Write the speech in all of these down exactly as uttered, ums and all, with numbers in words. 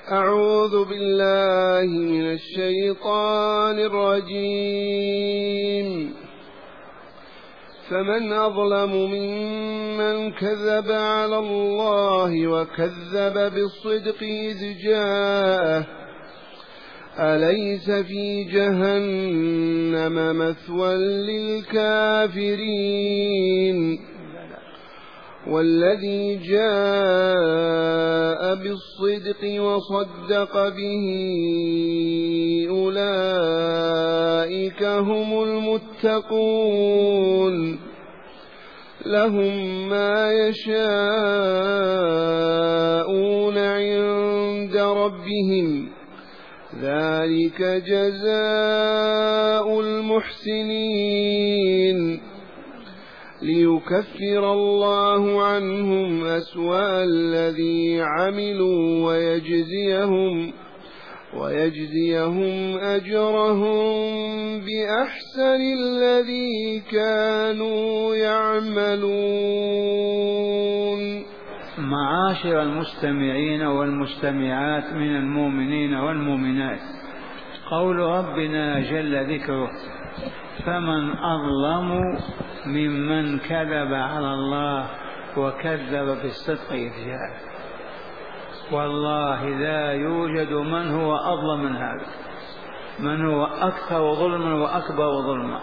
أعوذ بالله من الشيطان الرجيم. فمن أظلم ممن كذب على الله وكذب بالصدق إذ جاءه أليس في جهنم مثوى للكافرين والذي جاء بالصدق وصدق به أولئك هم المتقون لهم ما يشاءون عند ربهم ذلك جزاء المحسنين ليكفر الله عنهم أسوأ الذي عملوا ويجزيهم ويجزيهم أجرهم بأحسن الذي كانوا يعملون. معاشر المستمعين والمستمعات من المؤمنين والمؤمنات، قول ربنا جل ذكره: فمن أظلم ممن كذب على الله وكذب بالصدق إذ جاءه. والله لا يوجد من هو أظلم من هذا، من هو أكثر ظلما وأكبر ظلما.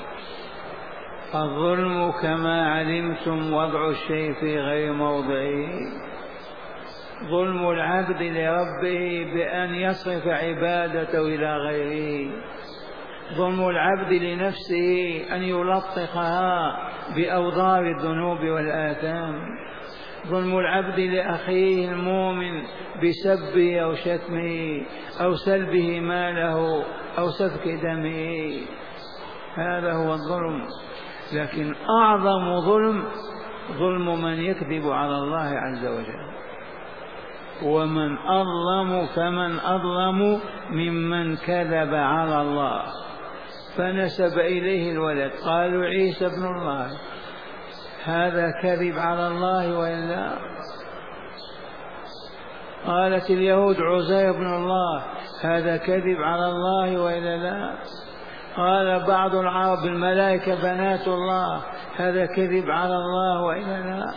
الظلم كما علمتم وضع الشيء في غير موضعه، ظلم العبد لربه بأن يصرف عبادته إلى غيره، ظلم العبد لنفسه أن يلطخها بأوضار الذنوب والآثام، ظلم العبد لأخيه المؤمن بسبه أو شتمه أو سلبه ماله أو سفك دمه، هذا هو الظلم. لكن أعظم ظلم ظلم من يكذب على الله عز وجل. ومن أظلم فمن أظلم ممن كذب على الله، فنسب إليه الولد، قالوا عيسى ابن الله، هذا كذب على الله وإلا؟ قالت اليهود عزير ابن الله، هذا كذب على الله وإلا لا؟ قال بعض العرب الملائكة بنات الله، هذا كذب على الله وإلا لا؟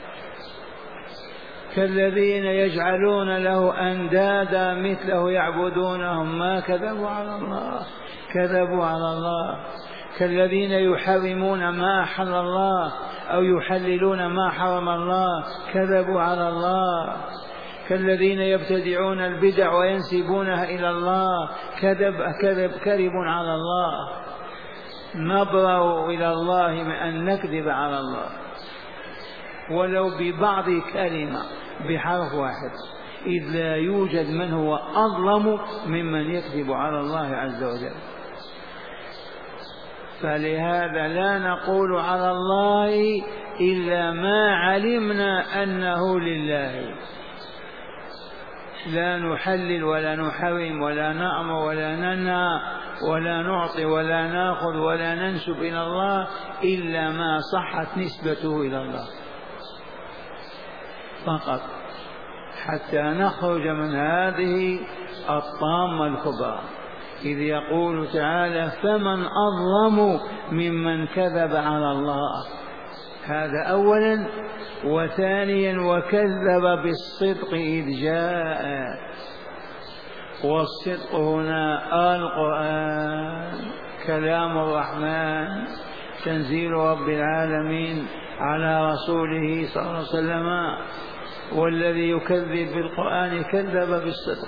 كالذين يجعلون له أندادا مثله يعبدونهم، ما كذبوا على الله، كذبوا على الله. كالذين يحرمون ما أحل الله أو يحللون ما حرم الله، كذبوا على الله. كالذين يبتدعون البدع وينسبونها إلى الله، كذب كذب كذب على الله. نبرأ إلى الله من أن نكذب على الله ولو ببعض كلمة بحرف واحد، إذ لا يوجد من هو أظلم ممن يكذب على الله عز وجل. فلهذا لا نقول على الله إلا ما علمنا أنه لله، لا نحلل ولا نحرم ولا نأمر ولا ننهى ولا نعطي ولا نأخذ ولا ننسب إلى الله إلا ما صحت نسبته إلى الله فقط، حتى نخرج من هذه الطامة الكبرى. إذ يقول تعالى: فمن أظلم ممن كذب على الله، هذا أولا. وثانيا: وكذب بالصدق إذ جاء. والصدق هنا القرآن، كلام الرحمن، تنزيل رب العالمين على رسوله صلى الله عليه وسلم. والذي يكذب بالقرآن كذب بالصدق.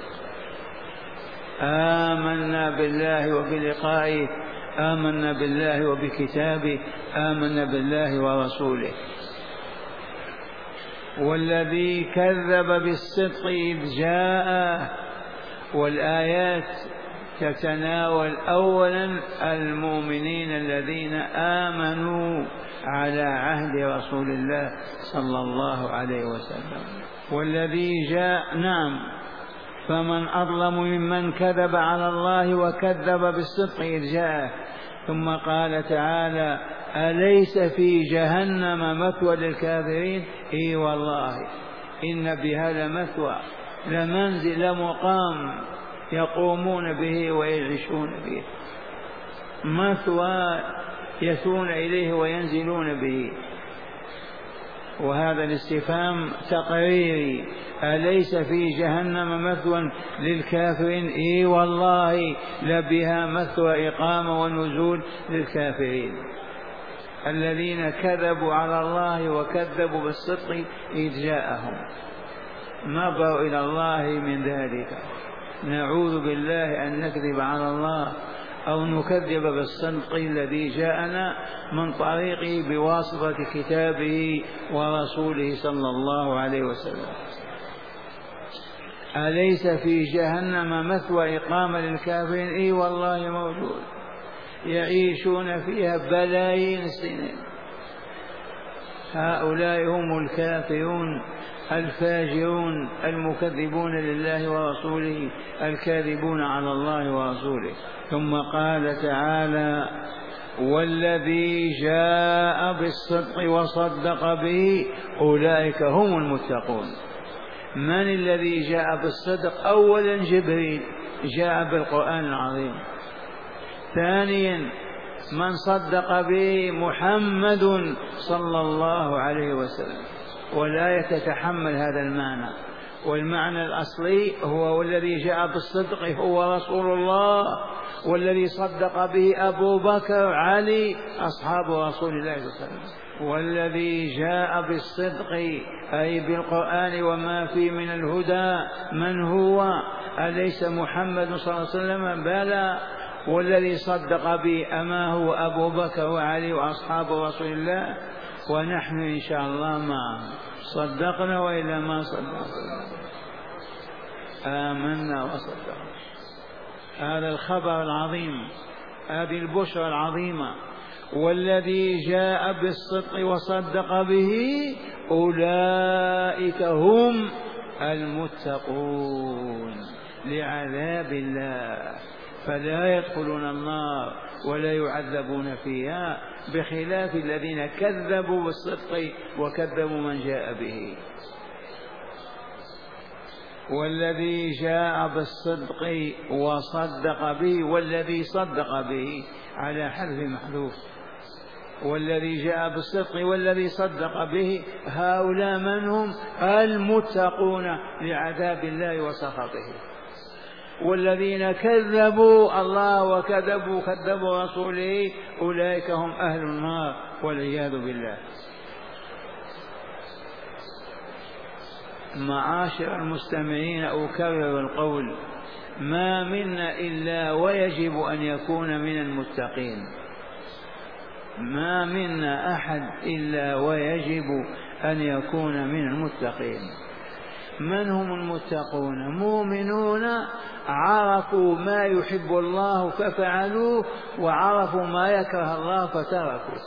آمنا بالله وبلقائه، آمنا بالله وبكتابه، آمنا بالله ورسوله. والذي كذب بالصدق إذ جاء. والآيات تتناول أولا المؤمنين الذين آمنوا على عهد رسول الله صلى الله عليه وسلم. والذي جاء، نعم، فمن أظلم ممن كذب على الله وكذب بالصدق إذ جاء. ثم قال تعالى: أليس في جهنم مثوى للكافرين؟ إي والله إن بها لمثوى لمنزل لمقام يقومون به ويعيشون به، مثوى يثون إليه وينزلون به. وهذا الاستفهام تقريري: أليس في جهنم مثوى للكافرين؟ إي والله لبها مثوى إقامة ونزول للكافرين الذين كذبوا على الله وكذبوا بالصدق إذ جاءهم. نظروا إلى الله من ذلك. نعوذ بالله أن نكذب على الله أو نكذب بالصدق الذي جاءنا من طريقه بواسطة كتابه ورسوله صلى الله عليه وسلم. أليس في جهنم مثوى إقامة للكافرين؟ إي والله موجود، يعيشون فيها بلايين السنين. هؤلاء هم الكافرون الفاجرون المكذبون لله ورسوله الكاذبون على الله ورسوله. ثم قال تعالى: والذي جاء بالصدق وصدق به أولئك هم المتقون. من الذي جاء بالصدق؟ أولا جبريل جاء بالقرآن العظيم. ثانيا من صدق به محمد صلى الله عليه وسلم. ولا يتتحمل هذا المعنى، والمعنى الأصلي هو والذي جاء بالصدق هو رسول الله، والذي صدق به أبو بكر علي أصحاب رسول الله صلى الله عليه وسلم. والذي جاء بالصدق أي بالقرآن وما فيه من الهدى من هو؟ أليس محمد صلى الله عليه وسلم؟ بلى. والذي صدق به أما هو أبو بكر وعلي وأصحاب رسول الله؟ ونحن إن شاء الله معهم صدقنا وإلا ما صدقنا آمنا وصدقنا. هذا الخبر العظيم، هذه البشرى العظيمة. والذي جاء بالصدق وصدق به أولئك هم المتقون لعذاب الله، فلا يدخلون النار ولا يعذبون فيها، بخلاف الذين كذبوا بالصدق وكذبوا من جاء به. والذي جاء بالصدق وصدق به، والذي صدق به على حذف محذوف. والذي جاء بالصدق والذي صدق به هؤلاء من هم؟ المتقون لعذاب الله وسخطه. والذين كذبوا الله وكذبوا كذبوا رسوله أولئك هم أهل النار والعياذ بالله. معاشر المستمعين، أكرر القول: ما منا إلا ويجب أن يكون من المتقين. ما منا أحد إلا ويجب أن يكون من المتقين. من هم المتقون؟ مؤمنون عرفوا ما يحب الله ففعلوه، وعرفوا ما يكره الله فتركوه.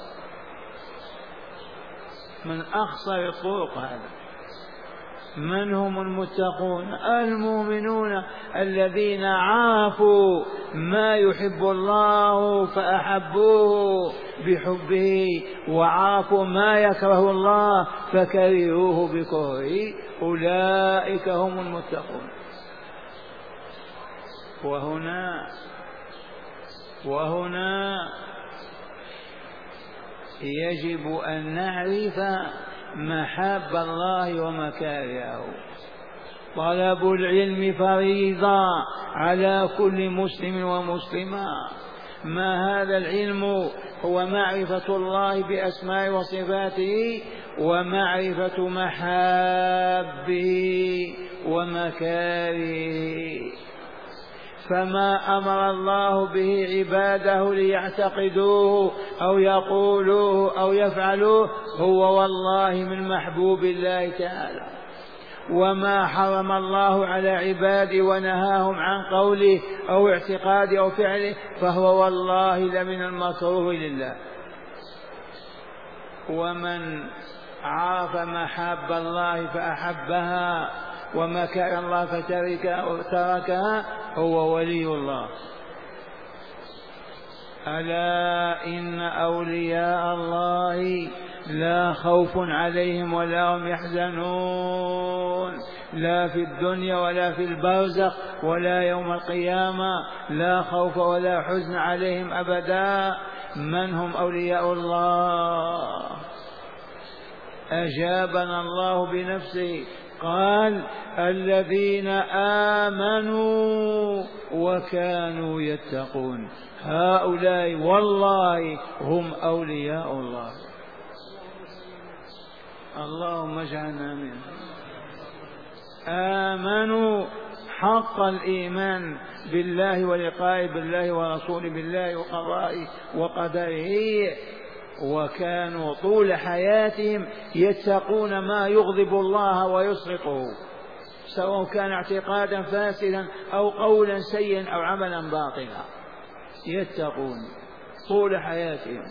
من أخصر الطرق هذا. من هم المتقون؟ المؤمنون الذين عرفوا ما يحب الله فأحبوه بحبه، وعرفوا ما يكره الله فكرهوه بكرهه. أولئك هم المتقون. وهنا وهنا يجب أن نعرف محاب الله ومكارهه. طلب العلم فريضة على كل مسلم ومسلمة. ما هذا العلم؟ هو معرفة الله بأسماء وصفاته ومعرفة محابه ومكارهه. فما أمر الله به عباده ليعتقدوه أو يقولوه أو يفعلوه هو والله من محبوب الله تعالى. وما حرم الله على عباده ونهاهم عن قوله أو اعتقاده أو فعله فهو والله لمن المكروه لله. ومن عرف محاب الله فأحبها ومكر الله فتركها هو ولي الله. ألا إن أولياء الله لا خوف عليهم ولا هم يحزنون لا في الدنيا ولا في البرزخ ولا يوم القيامة، لا خوف ولا حزن عليهم أبدا. من هم أولياء الله؟ أجابنا الله بنفسه قال الذين آمنوا وكانوا يتقون، هؤلاء والله هم أولياء الله. اللهم اجعلنا منهم. آمنوا حق الإيمان بالله ولقائه بالله ورسوله بالله وقضائه وقدره، وكانوا طول حياتهم يتقون ما يغضب الله ويسخطه، سواء كان اعتقادا فاسدا أو قولا سيئا أو عملا باطلا، يتقون طول حياتهم.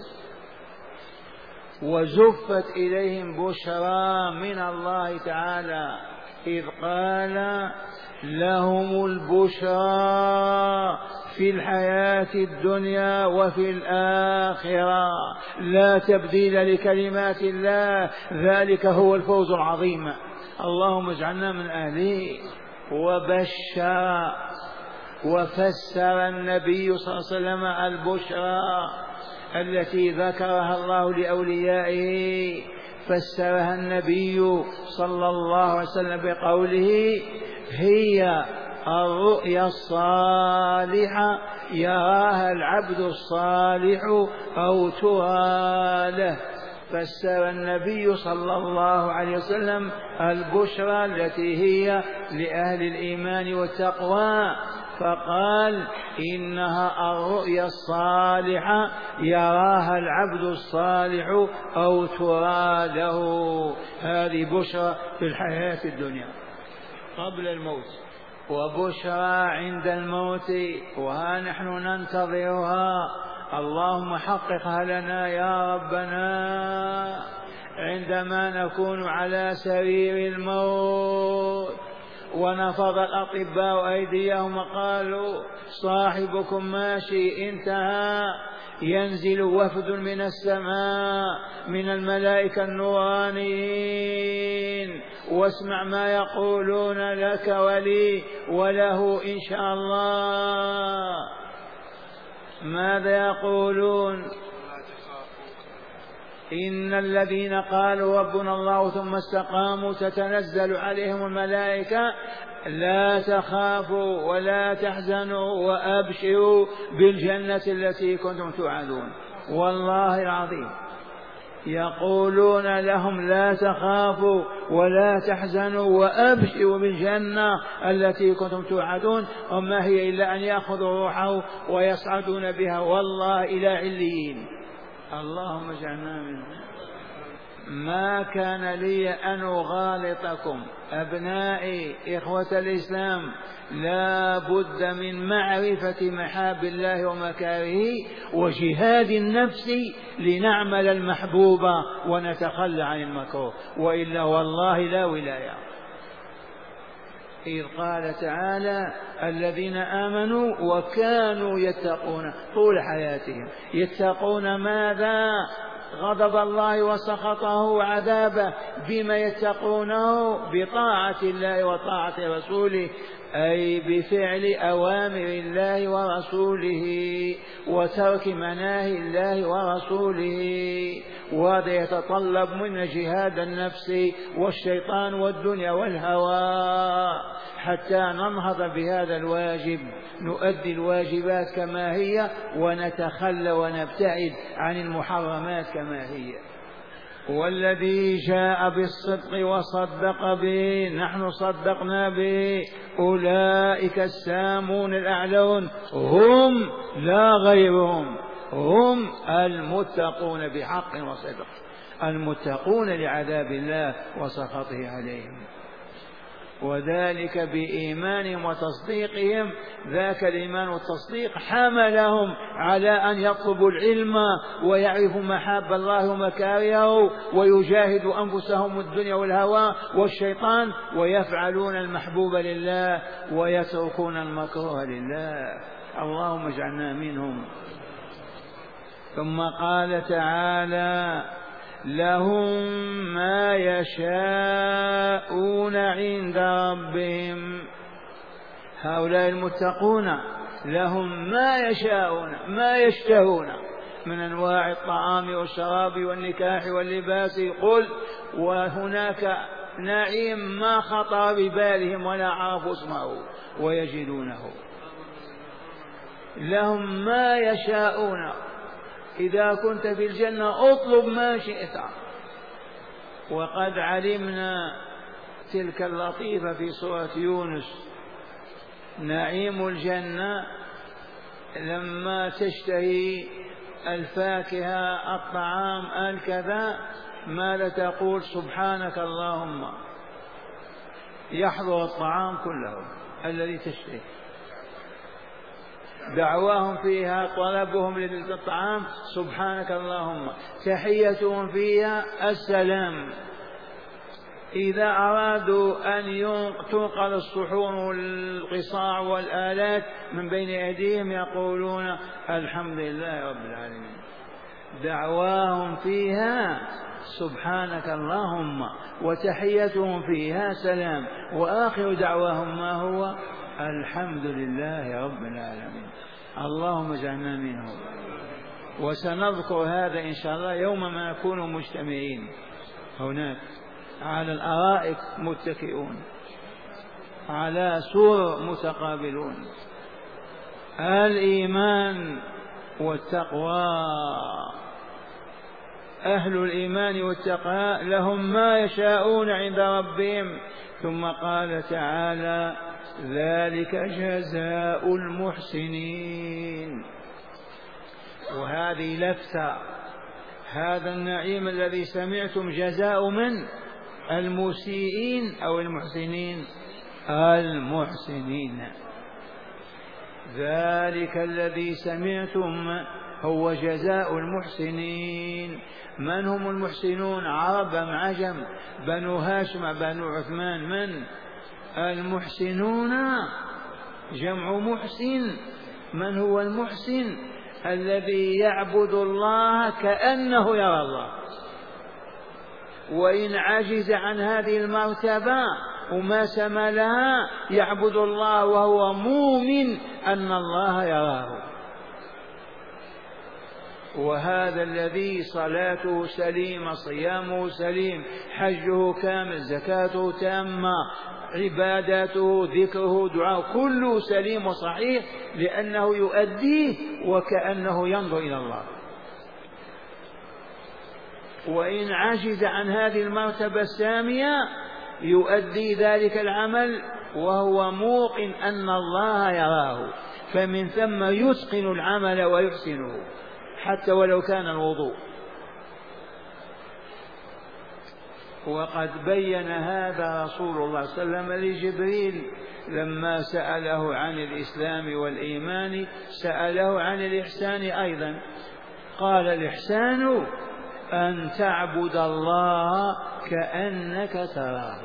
وزفت إليهم بشرى من الله تعالى إذ قال لهم البشرى في الحياة الدنيا وفي الآخرة لا تبديل لكلمات الله، ذلك هو الفوز العظيم. اللهم اجعلنا من أهله. وبشر وفسر النبي صلى الله عليه وسلم البشرى التي ذكرها الله لأوليائه، فسرها النبي صلى الله عليه وسلم بقوله هي الرؤيا الصالحة يراها العبد الصالح أو ترى له. فسر النبي صلى الله عليه وسلم البشرى التي هي لأهل الإيمان والتقوى، فقال إنها الرؤيا الصالحة يراها العبد الصالح أو ترى له. هذه بشرى في الحياة الدنيا قبل الموت، وبشرى عند الموت، وها نحن ننتظرها. اللهم حققها لنا يا ربنا عندما نكون على سرير الموت ونفض الأطباء أيديهم وقالوا صاحبكم ماشي انتهى، ينزل وفد من السماء من الملائكة النورانيين واسمع ما يقولون لك ولي وله إن شاء الله. ماذا يقولون؟ إن الذين قالوا ربنا الله ثم استقاموا تتنزل عليهم الملائكة لا تخافوا ولا تحزنوا وأبشروا بالجنة التي كنتم توعدون. والله العظيم يقولون لهم لا تخافوا ولا تحزنوا وأبشروا بالجنة التي كنتم توعدون، وما هي إلا أن يأخذوا روحه ويصعدون بها والله إلى عليين. اللهم اجعلنا منهم. ما كان لي أن أغالطكم أبنائي إخوة الإسلام، لا بد من معرفة محاب الله ومكاره وجهاد النفس لنعمل المحبوب ونتخلى عن المكروه، وإلا والله لا ولاية. إذ قال تعالى الذين آمنوا وكانوا يتقون طول حياتهم، يتقون ماذا؟ غضب الله وسخطه وعذابه. بما يتقونه؟ بطاعة الله وطاعة رسوله، أي بفعل أوامر الله ورسوله وترك مناهي الله ورسوله. وهذا يتطلب منا جهاد النفس والشيطان والدنيا والهوى حتى ننهض بهذا الواجب، نؤدي الواجبات كما هي ونتخلى ونبتعد عن المحرمات كما هي. والذي جاء بالصدق وصدق به نحن صدقنا به أولئك السامون الأعلون، هم لا غيرهم، هم المتقون بحق وصدق، المتقون لعذاب الله وسخطه عليهم، وذلك بإيمانهم وتصديقهم. ذاك الإيمان والتصديق حملهم على أن يطلبوا العلم ويعرفوا محاب الله ومكارهه ويجاهدوا أنفسهم الدنيا والهوى والشيطان ويفعلون المحبوب لله ويتركون المكروه لله. اللهم اجعلنا منهم. ثم قال تعالى لهم ما يشاءون عند ربهم. هؤلاء المتقون لهم ما يشاءون ما يشتهون من أنواع الطعام والشراب والنكاح واللباس. قل وهناك نعيم ما خطر ببالهم ولا عرفوا اسمه ويجدونه. لهم ما يشاءون. إذا كنت في الجنة اطلب ما شئت. وقد علمنا تلك اللطيفة في سورة يونس. نعيم الجنة لما تشتهي الفاكهة الطعام الكذا ماذا تقول؟ سبحانك اللهم. يحضر الطعام كله الذي تشتهي. دعواهم فيها طلبهم للطعام سبحانك اللهم. تحيتهم فيها السلام. إذا أرادوا أن تنقل الصحون والقصاع والآلات من بين أيديهم يقولون الحمد لله رب العالمين. دعواهم فيها سبحانك اللهم وتحيتهم فيها سلام وآخر دعواهم ما هو؟ الحمد لله رب العالمين. اللهم اجعلنا منهم. وسنذكر هذا إن شاء الله يوم ما نكون مجتمعين هناك على الأرائك متكئون على سور متقابلون. الإيمان والتقوى. أهل الإيمان والتقوى لهم ما يشاءون عند ربهم. ثم قال تعالى ذلك جزاء المحسنين. وهذه لفتة. هذا النعيم الذي سمعتم جزاء من؟ المسيئين أو المحسنين؟ المحسنين. ذلك الذي سمعتم هو جزاء المحسنين. من هم المحسنون؟ عرب أم عجم؟ بنو هاشم بنو عثمان؟ من المحسنون؟ جمع محسن. من هو المحسن؟ الذي يعبد الله كأنه يرى الله، وإن عجز عن هذه المرتبة وما سمى لها يعبد الله وهو مؤمن أن الله يراه. وهذا الذي صلاته سليمة، صيامه سليم، حجه كامل، زكاته تامة، عباداته، ذكره، دعاءه، كله سليم وصحيح لأنه يؤديه وكأنه ينظر إلى الله. وإن عجز عن هذه المرتبة السامية يؤدي ذلك العمل وهو موقن أن الله يراه، فمن ثم يتقن العمل ويحسنه حتى ولو كان الوضوء. وقد بين هذا رسول الله صلى الله عليه وسلم لجبريل لما سأله عن الإسلام والإيمان، سأله عن الإحسان أيضا. قال الإحسان أن تعبد الله كأنك تراه.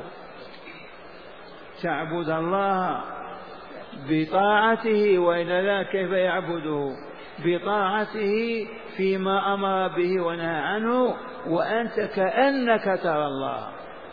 تعبد الله بطاعته، وإلا لا كيف يعبده؟ بطاعته فيما أمر به ونهى عنه وأنت كأنك ترى الله.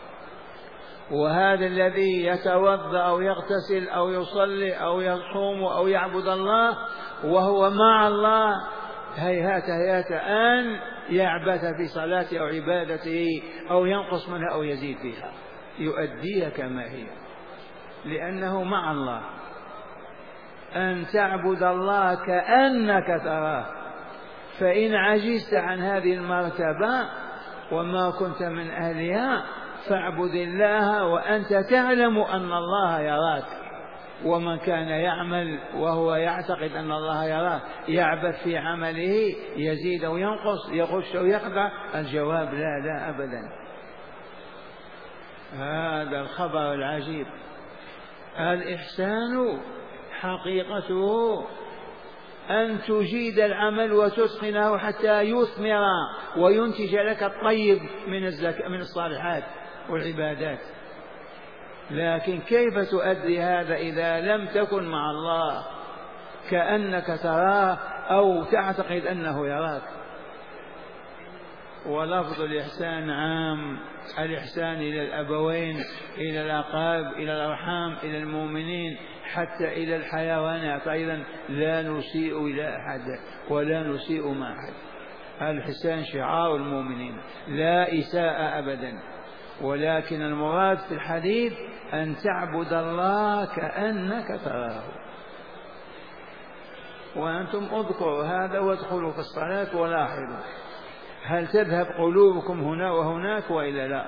وهذا الذي يتوضأ أو يغتسل أو يصلي أو يصوم أو يعبد الله وهو مع الله هيهات هيهات أن يعبث في صلاته أو عبادته أو ينقص منها أو يزيد فيها، يؤديها كما هي لأنه مع الله. أن تعبد الله كأنك تراه. فإن عجزت عن هذه المرتبة وما كنت من أهلها فاعبد الله وأنت تعلم أن الله يراك. ومن كان يعمل وهو يعتقد أن الله يراه يعبث في عمله، يزيد أو ينقص، يغش أو يخدع، الجواب لا لا أبدا. هذا الخبر العجيب. الإحسان حقيقته أن تجيد العمل وتتقنه حتى يثمر وينتج لك الطيب من الزكاة من الصالحات والعبادات. لكن كيف تؤدي هذا إذا لم تكن مع الله كأنك تراه أو تعتقد أنه يراك؟ ولفظ الإحسان عام، الإحسان إلى الأبوين، إلى الأقارب، إلى الأرحام، إلى المؤمنين، حتى إلى الحيوانات أيضا، لا نسيء إلى أحد ولا نسيء مع أحد. الإحسان شعار المؤمنين، لا إساءة أبدا، ولكن المراد في الحديث أن تعبد الله كأنك تراه. وأنتم اذكروا هذا وادخلوا في الصلاة ولاحظوا هل تذهب قلوبكم هنا وهناك وإلا لا،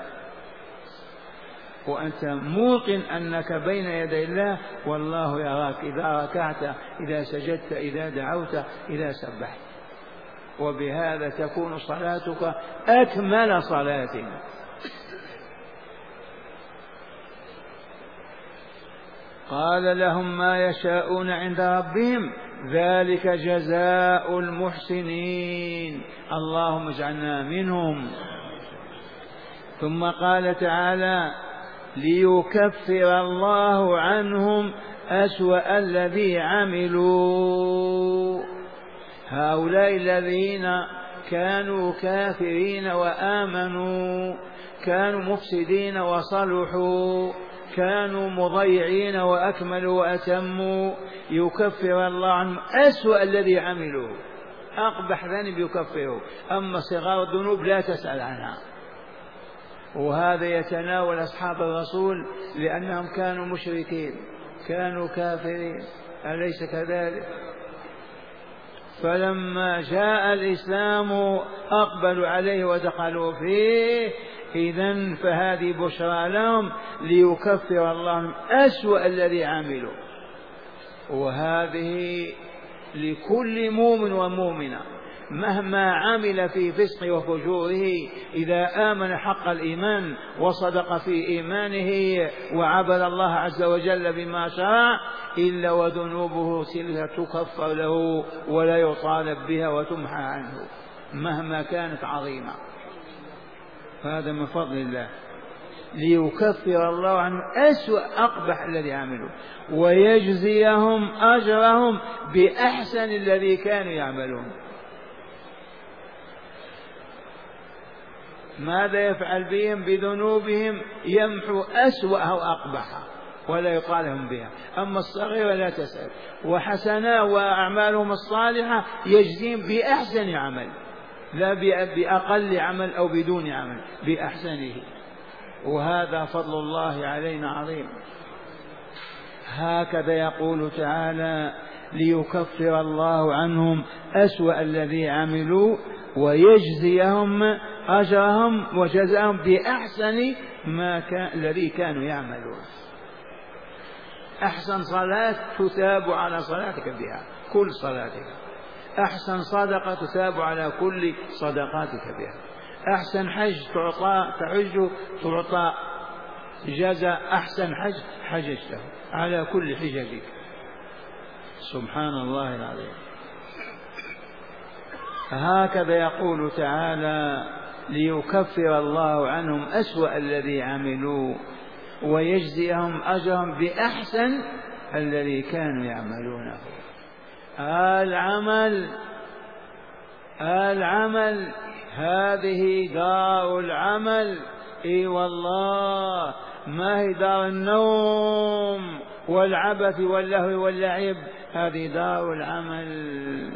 وأنت موقن أنك بين يدي الله والله يراك إذا ركعت، إذا سجدت، إذا دعوت، إذا سبحت. وبهذا تكون صلاتك أكمل صلاة. قال لهم ما يشاءون عند ربهم ذلك جزاء المحسنين، اللهم اجعلنا منهم. ثم قال تعالى ليكفر الله عنهم أسوأ الذي عملوا. هؤلاء الذين كانوا كافرين وآمنوا، كانوا مفسدين وصلحوا، كانوا مضيعين وأكملوا وأتموا، يكفر الله عنهم أسوأ الذي عملوا. أقبح ذنب يكفره، أما صغار الذنوب لا تسأل عنها. وهذا يتناول أصحاب الرسول لأنهم كانوا مشركين، كانوا كافرين، أليس كذلك؟ فلما جاء الإسلام أقبلوا عليه ودخلوا فيه. إذن فهذه بشرى لهم ليكفر الله عنهم أسوأ الذي عملوا. وهذه لكل مؤمن ومؤمنة مهما عمل في فسق وفجوره، إذا آمن حق الإيمان وصدق في إيمانه وعبد الله عز وجل بما شرع، إلا وذنوبه تلك تكفر له ولا يطالب بها وتمحى عنه مهما كانت عظيمة. هذا من فضل الله. ليكفر الله عنهم أسوأ أقبح الذي عملوا ويجزيهم أجرهم بأحسن الذي كانوا يعملون. ماذا يفعل بهم؟ بذنوبهم يمحو أسوأها وأقبحها ولا يطالهم بها. أما الصغيرة لا تسأل، وحسنا وأعمالهم الصالحة يجزيهم بأحسن عمل، لا بأقل عمل أو بدون عمل، بأحسنه. وهذا فضل الله علينا عظيم. هكذا يقول تعالى ليكفر الله عنهم أسوأ الذي عملوا ويجزيهم أجرهم وجزاهم بأحسن ما كان الذي كانوا يعملون. أحسن صلاة تثاب على صلاتك بها، كل صلاتك. أحسن صدقة تثاب على كل صدقاتك بها. أحسن حج تعطى تحج تعطى جزاء أحسن حج حججته على كل حججك. سبحان الله العظيم. هكذا يقول تعالى ليكفر الله عنهم أسوأ الذي عملوا ويجزيهم أجرهم بأحسن الذي كانوا يعملونه. العمل العمل هذه دار العمل. اي والله، ما هي دار النوم والعبث واللهو واللعب، هذه دار العمل.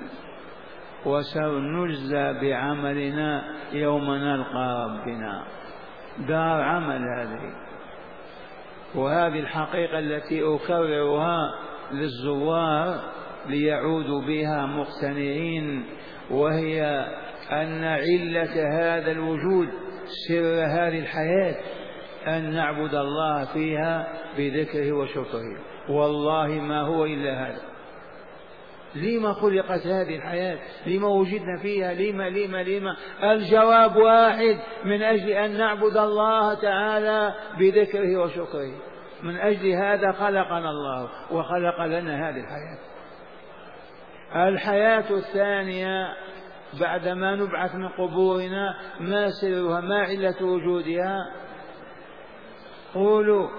وسنجزى بعملنا يوم نلقى ربنا. دار عمل هذه. وهذه الحقيقة التي أكررها للزوار ليعودوا بها مقتنعين، وهي أن علة هذا الوجود، سر هذه الحياة، أن نعبد الله فيها بذكره وشكره. والله ما هو إلا هذا. لما خلقت هذه الحياة؟ لما وجدنا فيها؟ لما لما لما الجواب واحد: من أجل أن نعبد الله تعالى بذكره وشكره. من أجل هذا خلقنا الله وخلق لنا هذه الحياة. الحياة الثانية بعدما نبعث من قبورنا، ما سرها؟ ما علة وجودها؟ قولوا.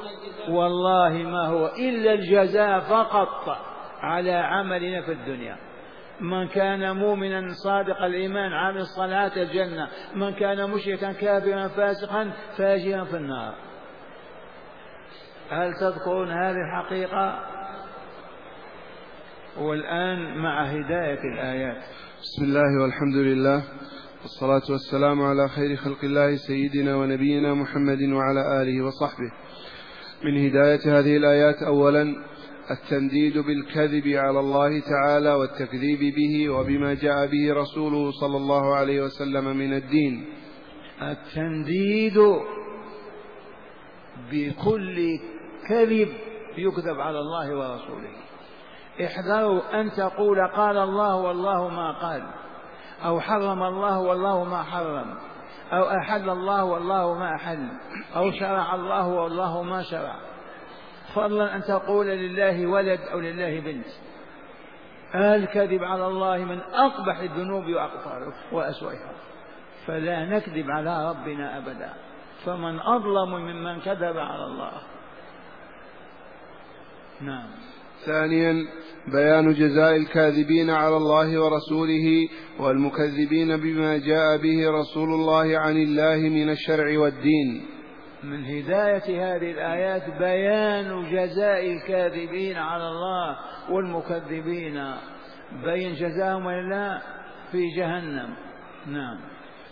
والله ما هو إلا الجزاء فقط على عملنا في الدنيا. من كان مؤمنا صادق الإيمان عامل الصلاة الجنة، من كان مشركا كافرا فاسقا فاجرا في النار. هل تذكرون هذه الحقيقة؟ والآن مع هداية الآيات. بسم الله والحمد لله والصلاة والسلام على خير خلق الله سيدنا ونبينا محمد وعلى آله وصحبه. من هداية هذه الآيات أولا التنديد بالكذب على الله تعالى والتكذيب به وبما جاء به رسوله صلى الله عليه وسلم من الدين. التنديد بكل كذب يكذب على الله ورسوله. احذروا أن تقول قال الله والله ما قال، أو حرم الله والله ما حرم، أو أحل الله والله ما أحل، أو شرع الله والله ما شرع، فضلا أن تقول لله ولد أو لله بنت. الكذب على الله من أقبح الذنوب وأسوأها، فلا نكذب على ربنا أبدا، فمن أظلم ممن كذب على الله. نعم. ثانيا بيان جزاء الكاذبين على الله ورسوله والمكذبين بما جاء به رسول الله عن الله من الشرع والدين. من هداية هذه الآيات بيان جزاء الكاذبين على الله والمكذبين، بين جزاهم ولا في جهنم. نعم.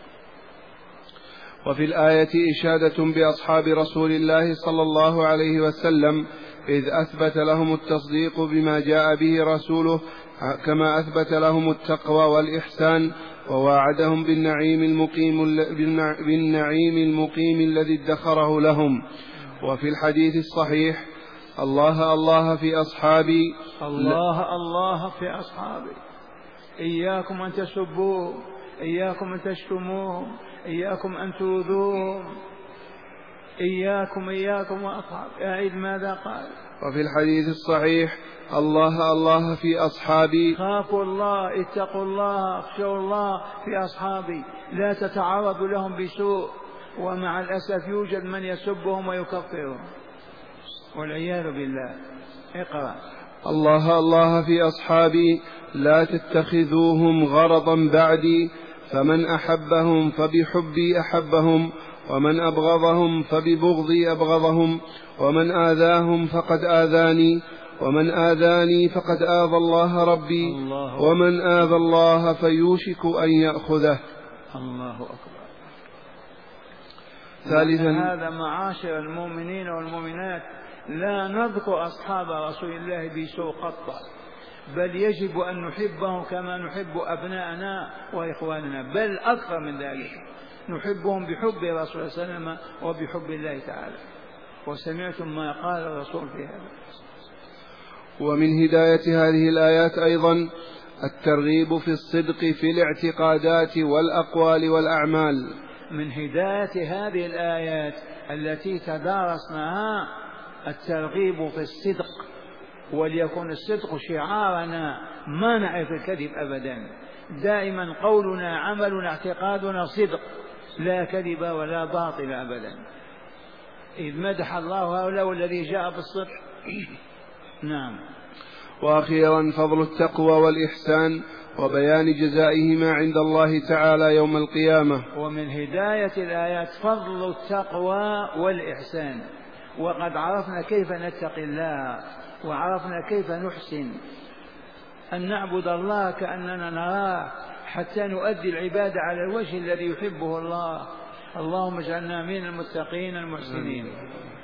وفي الآية إشادة بأصحاب رسول الله صلى الله عليه وسلم إذ أثبت لهم التصديق بما جاء به رسوله كما أثبت لهم التقوى والإحسان، وواعدهم بالنعيم المقيم, بالنعيم المقيم الذي ادخره لهم. وفي الحديث الصحيح الله الله في أصحابي، الله الله في أصحابي، إياكم أن تسبوهم، إياكم أن تشتموهم، إياكم أن تؤذوهم، إياكم إياكم وأصحاب. أعيد ماذا قال؟ وفي الحديث الصحيح الله الله في أصحابي، خافوا الله، اتقوا الله، اخشوا الله في أصحابي، لا تتعرضوا لهم بسوء. ومع الأسف يوجد من يسبهم ويكفرهم والعياذ بالله. اقرأ. الله الله في أصحابي لا تتخذوهم غرضا بعدي، فمن أحبهم فبحبي أحبهم، ومن أبغضهم فببغضي أبغضهم، ومن آذاهم فقد آذاني، ومن آذاني فقد آذى الله ربي، الله ومن آذى الله فيوشك أن يأخذه. الله أكبر. ثالثا هذا معاشر المؤمنين والمؤمنات لا نذكر أصحاب رسول الله بسوء قط، بل يجب أن نحبهم كما نحب أبناءنا وإخواننا، بل أكثر من ذلك، نحبهم بحب رسول الله صلى الله عليه وسلم وبحب الله تعالى. وسمعتم ما قال الرسول في هذا. ومن هداية هذه الآيات أيضا الترغيب في الصدق في الاعتقادات والأقوال والأعمال. من هداية هذه الآيات التي تدارسناها الترغيب في الصدق، وليكن الصدق شعارنا، ما نعرف الكذب أبدا، دائما قولنا عملنا اعتقادنا صدق، لا كذب ولا باطل أبدا، إذ مدح الله هؤلاء الذي جاء بالصدق. نعم. وأخيرا فضل التقوى والإحسان وبيان جزائهما عند الله تعالى يوم القيامة. ومن هداية الآيات فضل التقوى والإحسان، وقد عرفنا كيف نتقي الله، وعرفنا كيف نحسن أن نعبد الله كأننا نراه، حتى نؤدي العبادة على الوجه الذي يحبه الله. اللهم اجعلنا من المتقين المحسنين.